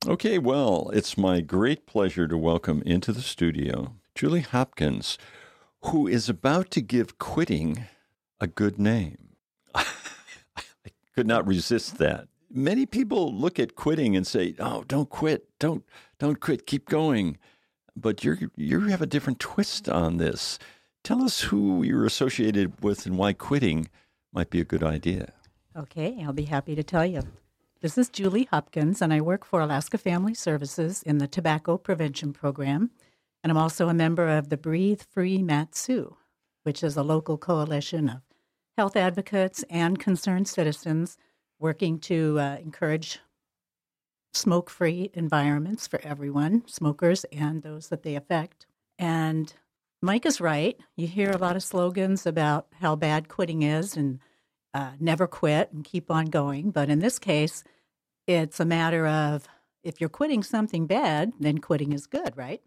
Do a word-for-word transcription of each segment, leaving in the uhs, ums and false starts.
Okay, well, it's my great pleasure to welcome into the studio Julie Hopkins, who is about to give quitting a good name. I could not resist that. Many people look at quitting and say, "Oh, don't quit. Don't don't quit. Keep going." But you you have a different twist on this. Tell us who you're associated with and why quitting might be a good idea. Okay, I'll be happy to tell you. This is Julie Hopkins, and I work for Alaska Family Services in the Tobacco Prevention Program. And I'm also a member of the Breathe Free Mat-Su, which is a local coalition of health advocates and concerned citizens working to uh, encourage smoke-free environments for everyone, smokers and those that they affect. And Mike is right. You hear a lot of slogans about how bad quitting is and uh, never quit and keep on going. But in this case, it's a matter of if you're quitting something bad, then quitting is good, right?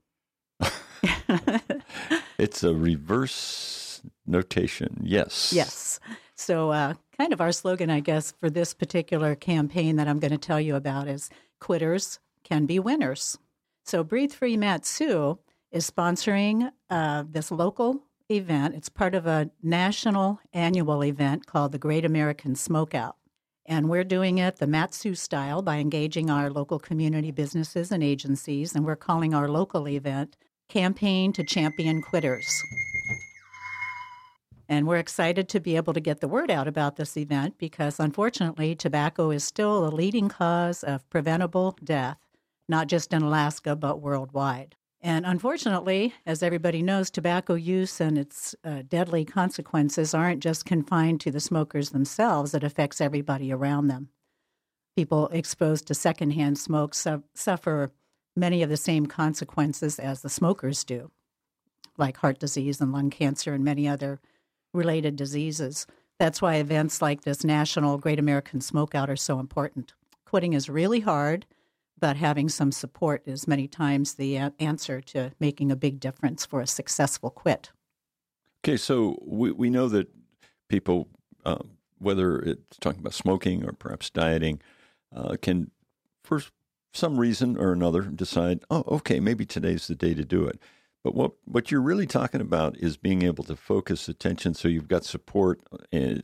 It's a reverse notation. Yes. Yes. So uh, kind of our slogan, I guess, for this particular campaign that I'm going to tell you about is quitters can be winners. So Breathe Free Mat-Su is sponsoring uh, this local event. It's part of a national annual event called the Great American Smokeout. And we're doing it the Mat-Su style by engaging our local community businesses and agencies. And we're calling our local event Campaign to Champion Quitters. And we're excited to be able to get the word out about this event because, unfortunately, tobacco is still a leading cause of preventable death, not just in Alaska, but worldwide. And unfortunately, as everybody knows, tobacco use and its uh, deadly consequences aren't just confined to the smokers themselves. It affects everybody around them. People exposed to secondhand smoke su- suffer many of the same consequences as the smokers do, like heart disease and lung cancer and many other related diseases. That's why events like this National Great American Smokeout are so important. Quitting is really hard, but having some support is many times the a- answer to making a big difference for a successful quit. Okay, so we, we know that people, uh, whether it's talking about smoking or perhaps dieting, uh, can, for some reason or another, decide, oh, okay, maybe today's the day to do it. But what, what you're really talking about is being able to focus attention so you've got support uh,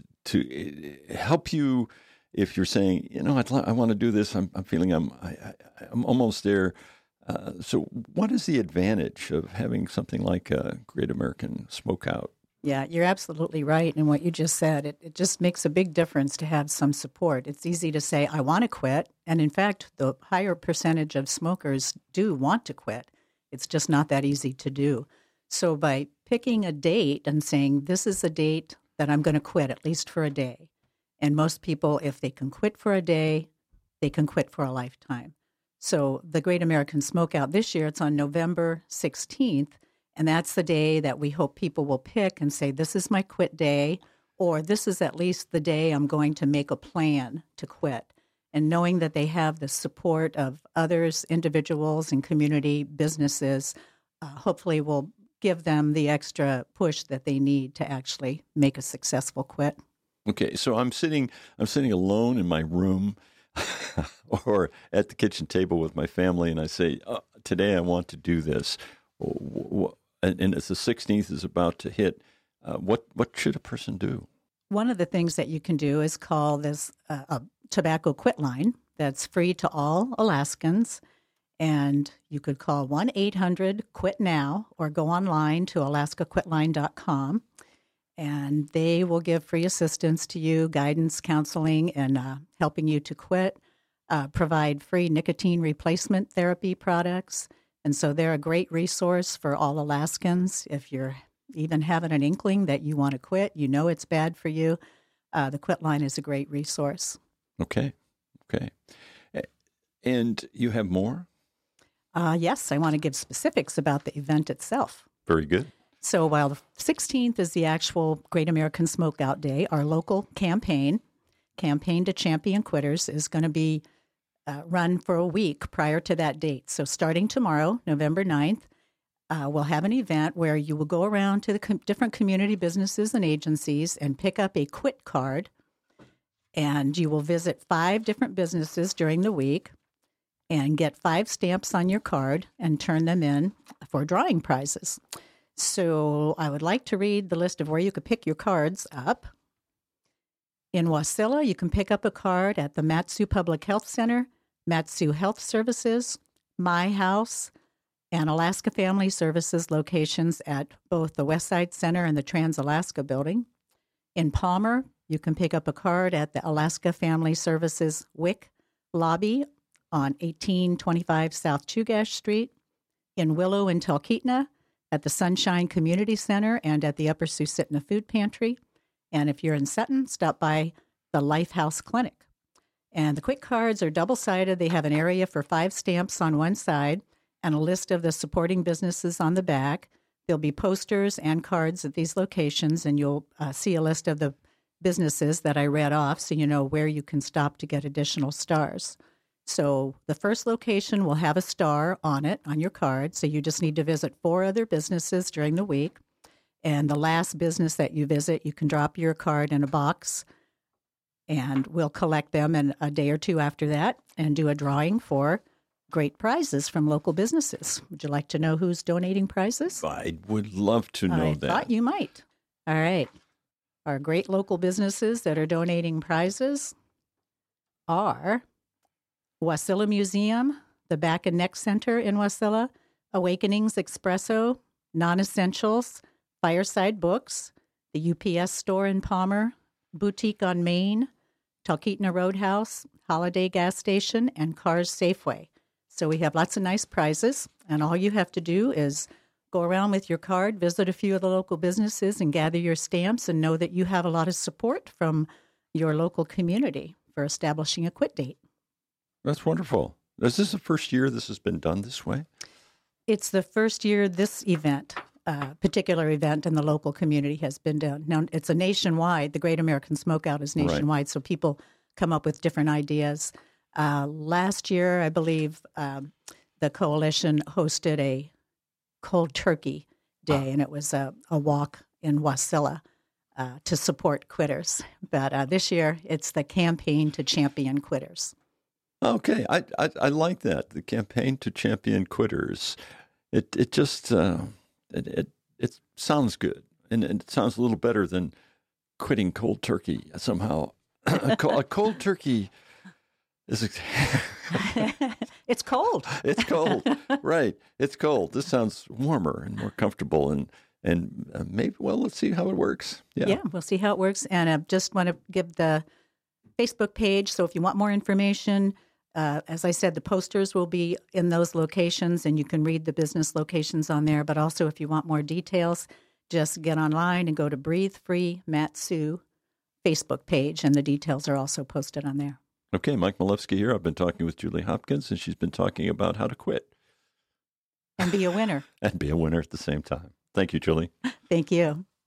to uh, help you if you're saying, you know, I'd, I want to do this. I'm, I'm feeling I'm, I, I, I'm almost there. Uh, so what is the advantage of having something like a Great American Smokeout? Yeah, you're absolutely right in what you just said. It, it just makes a big difference to have some support. It's easy to say, I want to quit. And in fact, the higher percentage of smokers do want to quit. It's just not that easy to do. So by picking a date and saying, this is a date that I'm going to quit, at least for a day. And most people, if they can quit for a day, they can quit for a lifetime. So the Great American Smokeout this year, it's on November sixteenth. And that's the day that we hope people will pick and say, this is my quit day, or this is at least the day I'm going to make a plan to quit. And knowing that they have the support of others, individuals and community businesses, uh, hopefully will give them the extra push that they need to actually make a successful quit. Okay, so I'm sitting I'm sitting alone in my room or at the kitchen table with my family, and I say, oh, today I want to do this. And as the sixteenth is about to hit, uh, what, what should a person do? One of the things that you can do is call this uh, a tobacco quit line that's free to all Alaskans. And you could call one eight hundred quit now or go online to alaska quit line dot com. And they will give free assistance to you, guidance, counseling, and uh, helping you to quit, uh, provide free nicotine replacement therapy products. And so they're a great resource for all Alaskans. If you're even having an inkling that you want to quit, you know it's bad for you, uh, the Quit Line is a great resource. Okay, okay. And you have more? Uh, yes, I want to give specifics about the event itself. Very good. So while the sixteenth is the actual Great American Smokeout Day, our local campaign, Campaign to Champion Quitters, is going to be uh, run for a week prior to that date. So starting tomorrow, November ninth, uh, we'll have an event where you will go around to the com- different community businesses and agencies and pick up a quit card. And you will visit five different businesses during the week. and get five stamps on your card and turn them in for drawing prizes. So I would like to read the list of where you could pick your cards up. In Wasilla, you can pick up a card at the Mat-Su Public Health Center, Mat-Su Health Services, My House, and Alaska Family Services locations at both the Westside Center and the Trans-Alaska Building. In Palmer, you can pick up a card at the Alaska Family Services W I C lobby on eighteen twenty-five South Chugach Street. In Willow and Talkeetna, at the Sunshine Community Center and at the Upper Susitna Food Pantry. And if you're in Sutton, stop by the Lifehouse Clinic. And the quick cards are double-sided. They have an area for five stamps on one side and a list of the supporting businesses on the back. There'll be posters and cards at these locations, and you'll uh, see a list of the businesses that I read off so you know where you can stop to get additional stars. So the first location will have a star on it, on your card, so you just need to visit four other businesses during the week. And the last business that you visit, you can drop your card in a box, and we'll collect them in a day or two after that and do a drawing for great prizes from local businesses. Would you like to know who's donating prizes? I would love to know I that. I thought you might. All right. Our great local businesses that are donating prizes are Wasilla Museum, the Back and Neck Center in Wasilla, Awakenings Espresso, Non-Essentials, Fireside Books, the U P S store in Palmer, Boutique on Main, Talkeetna Roadhouse, Holiday Gas Station, and Cars Safeway. So we have lots of nice prizes, and all you have to do is go around with your card, visit a few of the local businesses, and gather your stamps, and know that you have a lot of support from your local community for establishing a quit date. That's wonderful. Is this the first year this has been done this way? It's the first year this event, uh, particular event in the local community has been done. Now, it's a nationwide, the Great American Smokeout is nationwide, right. So people come up with different ideas. Uh, last year, I believe, um, the coalition hosted a cold turkey day, and it was a, a walk in Wasilla uh, to support quitters. But uh, this year, it's the campaign to champion quitters. Okay, I, I I like that, the campaign to champion quitters. It it just uh, it, it it sounds good, and it sounds a little better than quitting cold turkey somehow. a, cold, a cold turkey is it's cold. It's cold, right? It's cold. This sounds warmer and more comfortable, and and uh, maybe well, let's see how it works. Yeah, yeah, we'll see how it works, and I just want to give the Facebook page. So if you want more information. Uh, as I said, the posters will be in those locations, and you can read the business locations on there. But also, if you want more details, just get online and go to Breathe Free Mat-Su Facebook page, and the details are also posted on there. Okay, Mike Milewski here. I've been talking with Julie Hopkins, and she's been talking about how to quit. And be a winner. And be a winner at the same time. Thank you, Julie. Thank you.